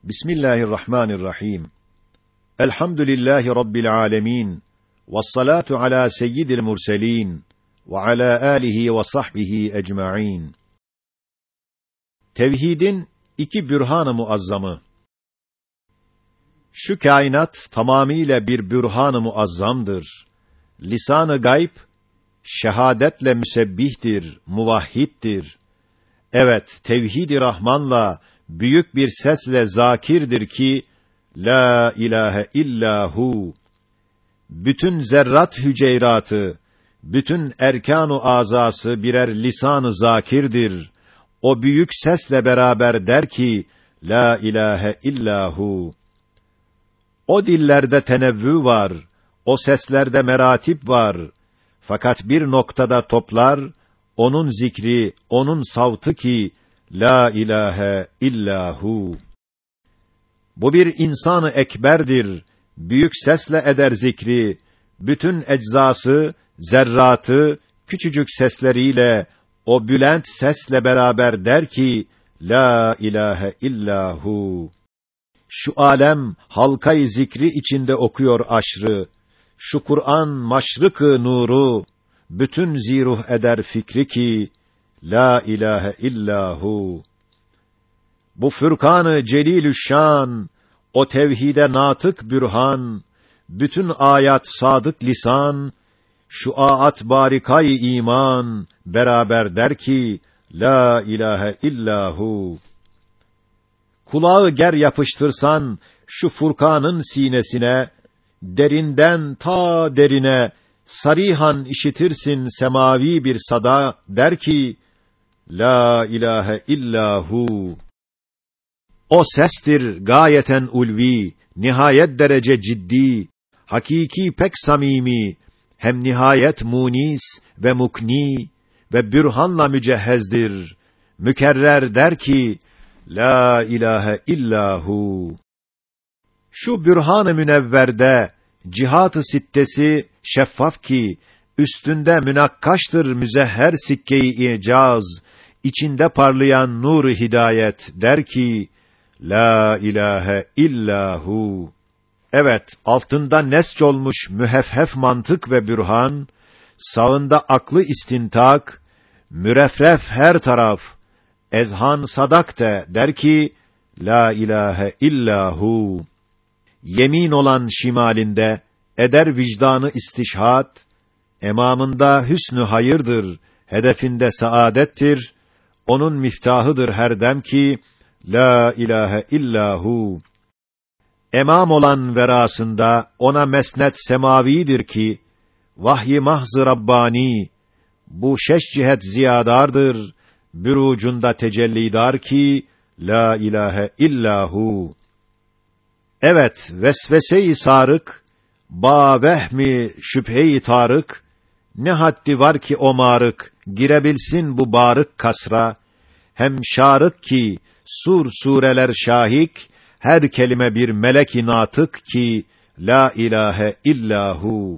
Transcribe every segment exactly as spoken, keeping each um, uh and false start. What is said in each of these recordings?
Bismillahirrahmanirrahim. Elhamdülillahi Rabbil âlemin. Vessalatu ala seyyidil murselin ve ala âlihi ve sahbihi ecmaîn. Tevhidin iki bürhan-ı muazzamı. Şu kainat tamamiyle bir bürhan-ı muazzamdır. Lisan-ı gayb şehadetle müsebbihtir, muvahhiddir. Evet, tevhid-i Rahman'la büyük bir sesle zakirdir ki la ilahe illahu. Bütün zerrat hüceyratı, bütün erkan-ı azası birer lisan-ı zakirdir. O büyük sesle beraber der ki la ilahe illahu. O dillerde tenevvü var, o seslerde meratip var. Fakat bir noktada toplar, onun zikri, onun savtı ki la ilahe illahu. Bu bir insan-ı ekberdir, büyük sesle eder zikri, bütün eczası, zerratı, küçücük sesleriyle, o bülent sesle beraber der ki, la ilahe illahu. Şu alem, halkayı zikri içinde okuyor aşrı, şu Kur'an maşrık-ı nuru, bütün ziruh eder fikri ki, la ilahe illahu. Bu Fürkan-ı Celilüşşan, o tevhide natık bürhan, bütün ayat sadık lisan, şu aat barikay iman, beraber der ki, la ilahe illahu. Kulağı ger yapıştırsan, şu Furkan'ın sinesine, derinden ta derine, sarihan işitirsin semavi bir sada, der ki, la ilahe illahu. O sestir gayeten ulvi, nihayet derece ciddi, hakiki pek samimi, hem nihayet munis ve mukni ve bürhanla mücehhezdir. Mükerrer der ki, la ilahe illahu. Şu bürhan-ı münevverde, cihat-ı sittesi şeffaf ki, üstünde münakkaştır müzehher sikke-i icaz, içinde parlayan nur-u hidayet, der ki, la ilahe illahu. Evet, altında nesç olmuş mühefhef mantık ve bürhan, sağında aklı istintak, mürefref her taraf, ezhan sadakte, der ki, la ilahe illahu. Yemin olan şimalinde, eder vicdanı istişhat, emamında hüsnü hayırdır, hedefinde saadettir, onun miftahıdır her dem ki, la ilahe illahu. Emam olan verasında, ona mesnet semavidir ki, vahyi mahz-ı Rabbani, bu şeş cihet ziyadardır, bürucunda tecellidar ki, la ilahe illahu. Evet, vesvese-i sarık, ba vehmi şüphe-i tarık, ne haddi var ki o marık, girebilsin bu barık kasra, hem şarık ki, sur sureler şahik, her kelime bir melek-i natık ki, la ilahe illahu.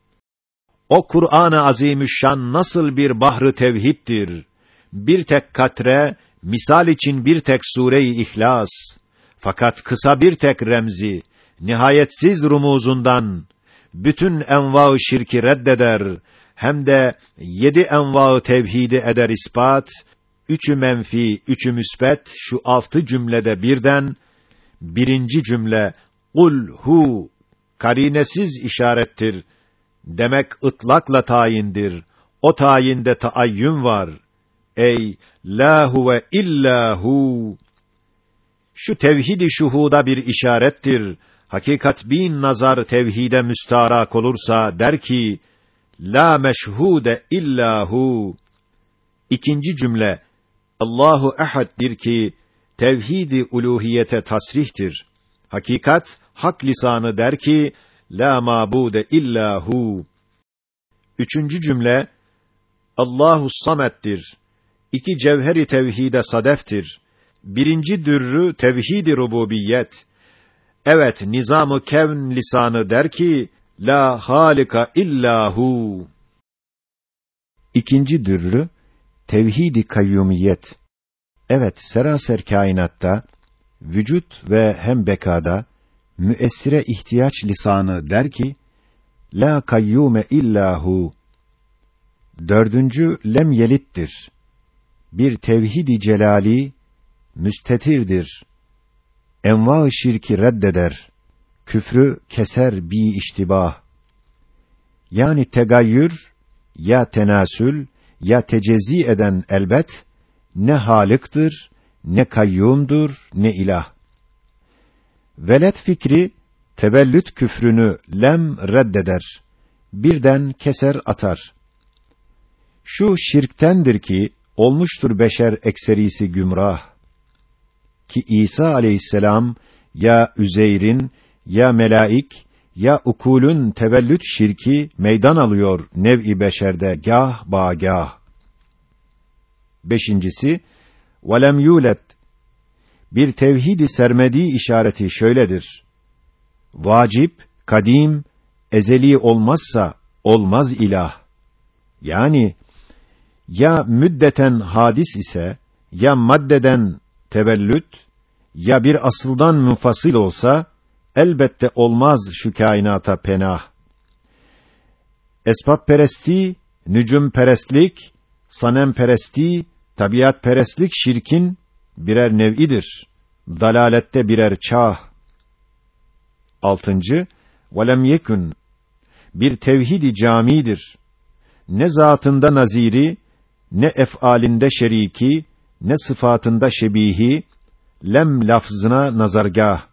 O Kur'an-ı Azimüşşan nasıl bir bahr-ı tevhiddir, bir tek katre, misal için bir tek sure-i İhlas, fakat kısa bir tek remzi, nihayetsiz rumuzundan, bütün enva-ı şirki reddeder, hem de yedi enva-ı tevhidi eder ispat, üçü menfi, üçü müsbet, şu altı cümlede birden, birinci cümle, kul hu, karinesiz işarettir, demek ıtlakla tayindir, o tayinde taayyün var, ey, la huve illa hu. Şu tevhid-i şuhuda bir işarettir, hakikat bin nazar tevhide müstarak olursa, der ki, la meşhude illa hu. İkinci cümle, Allahu ehaddir ki, tevhid-i uluhiyete tasrihtir. Hakikat, hak lisanı der ki, la mabude illa hu. Üçüncü cümle, Allahu samettir. İki cevheri tevhide sadeftir. Birinci dürrü tevhid-i rububiyet. Evet, nizam-ı kevn lisanı der ki, la halika illa hu. İkinci dürrü tevhid-i kayyumiyet. Evet, seraser kainatta vücut ve hem bekada müessire ihtiyaç lisanı der ki: La kayyume illahu. Dördüncü lem yelittir. Bir tevhid-i celali müstetirdir. Enva-ı şirki reddeder. Küfrü keser bi iştibah. Yani tegayyür ya tenasül ya tecezzi eden elbet ne halıktır, ne kayyumdur, ne ilah. Velet fikri tevellüt küfrünü lem reddeder. Birden keser atar. Şu şirktendir ki olmuştur beşer ekserisi gümrah. Ki İsa aleyhisselam ya Üzeyr'in ya melaik ya ukulün tevellüt şirki meydan alıyor nev-i beşerde gâh bagâh. Beşincisi velem yulet. Bir tevhid-i sermedi işareti şöyledir: vacip, kadim, ezeli olmazsa olmaz ilah. Yani ya müddeten hadis ise, ya maddeden tevellüt, ya bir asıldan münfasıl olsa elbette olmaz şu kainata penah. Esbab peresti, nücum perestlik, sanem peresti, tabiat perestlik şirkin birer nev'idir. Dalalette birer çağ. Altıncı, velem yekun. Bir tevhid-i camidir. Ne zatında naziri, ne ef'alinde şeriki, ne sıfatında şebihi, lem lafzına nazargâh.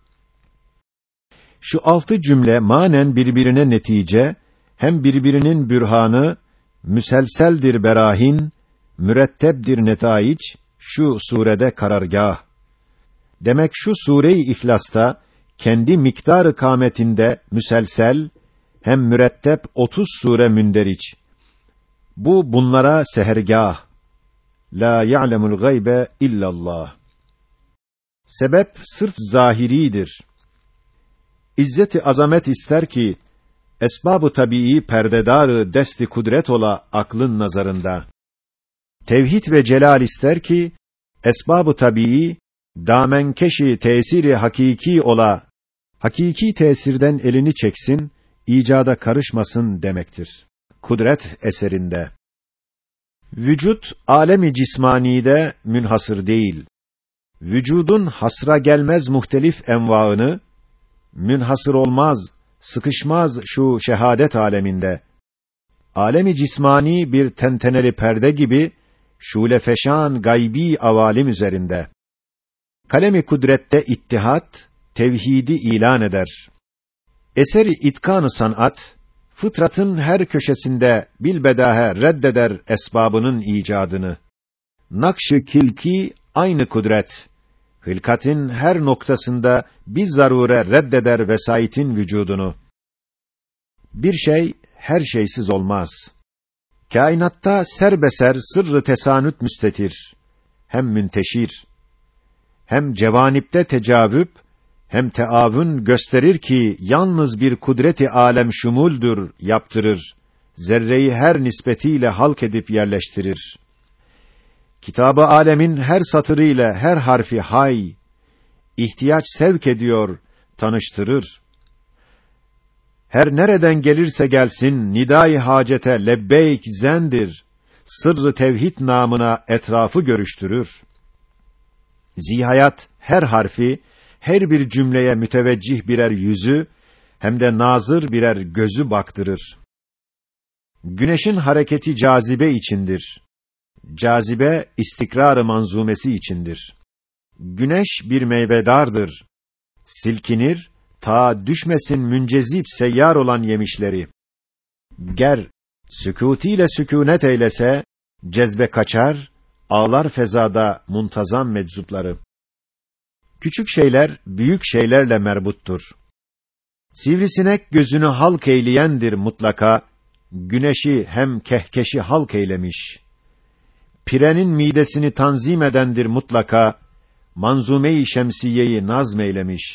Şu altı cümle manen birbirine netice, hem birbirinin bürhanı, müselseldir berahin, mürettebdir netaiç, şu surede karargâh. Demek şu sure-i İhlas'ta, kendi miktar-ı kâmetinde müselsel, hem müretteb otuz sure münderiç. Bu bunlara sehergâh. La ya'lemul gaybe illallah. Sebep sırf zahiridir. İzzet-i azamet ister ki esbab-ı tabii perdedarı desti kudret ola aklın nazarında. Tevhid ve celal ister ki esbab-ı tabii damenkeşi tesiri hakiki ola, hakiki tesirden elini çeksin, icada karışmasın demektir. Kudret eserinde. Vücut alemi cismanide münhasır değil. Vücudun hasra gelmez muhtelif envaını münhasır olmaz, sıkışmaz şu şehadet aleminde. Alemi cismani bir tenteneli perde gibi şule feşan gaybi avalim üzerinde. Kalemi kudrette ittihat tevhidi ilan eder. Eseri itkan-ı sanat fıtratın her köşesinde bilbedahe reddeder esbabının icadını. Nakş-ı kilki aynı kudret. Hılkatin her noktasında bir zarure reddeder vesaitin vücudunu. Bir şey her şeysiz olmaz. Kainatta serbeser sırrı tesanüt müstetir. Hem münteşir. Hem cevanipte tecavüp, hem teavün gösterir ki yalnız bir kudreti alem şumuldür yaptırır. Zerreyi her nispetiyle halk edip yerleştirir. Kitab-ı âlemin her satırıyla her harfi hay, ihtiyaç sevk ediyor, tanıştırır. Her nereden gelirse gelsin, nidâ-i hacete lebbeyk zendir, sırrı tevhid namına etrafı görüştürür. Zihayat her harfi, her bir cümleye müteveccih birer yüzü, hem de nazır birer gözü baktırır. Güneşin hareketi cazibe içindir. Cazibe istikrar-ı manzumesi içindir. Güneş bir meyvedardır. Silkinir, ta düşmesin müncezip seyyar olan yemişleri. Ger sükûtiyle sükûnet eylese, cezbe kaçar, ağlar fezada muntazam meczupları. Küçük şeyler büyük şeylerle merbuttur. Sivrisinek gözünü halk eyleyendir mutlaka, güneşi hem kehkeşi halk eylemiş. Pirenin midesini tanzim edendir mutlaka, manzume-i şemsiyeyi nazmeylemiş.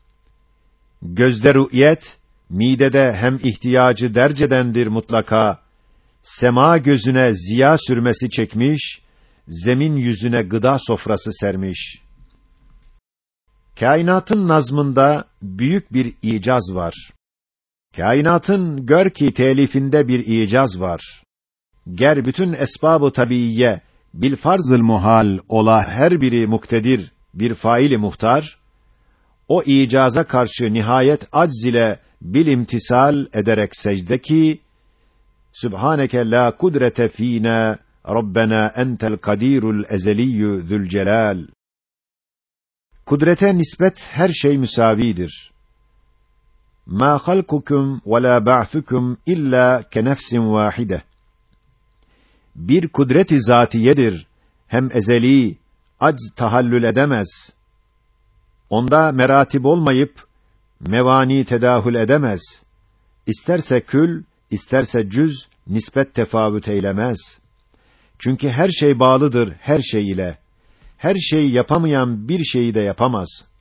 Gözde ru'yet, midede hem ihtiyacı dercedendir mutlaka, sema gözüne ziya sürmesi çekmiş, zemin yüzüne gıda sofrası sermiş. Kainatın nazmında büyük bir icaz var. Kainatın gör ki telifinde bir icaz var. Ger bütün esbab-ı tabiiye bil farzıl muhal ola her biri muktedir bir faili muhtar, o icaza karşı nihayet acz ile bil imtisal ederek secde ki Sübhaneke la kudrete fînâ Rabbena entel kadirul ezeliyyü zülcelal. Kudrete nispet her şey müsavidir. Ma halkukum ve la ba'thukum illa ke nefsin vahide. Bir kudret-i zatiyedir. Hem ezeli, acz tahallül edemez. Onda meratib olmayıp mevani tedahül edemez. İsterse kül, isterse cüz nispet tefavüt eylemez. Çünkü her şey bağlıdır her şey ile. Her şey yapamayan bir şeyi de yapamaz.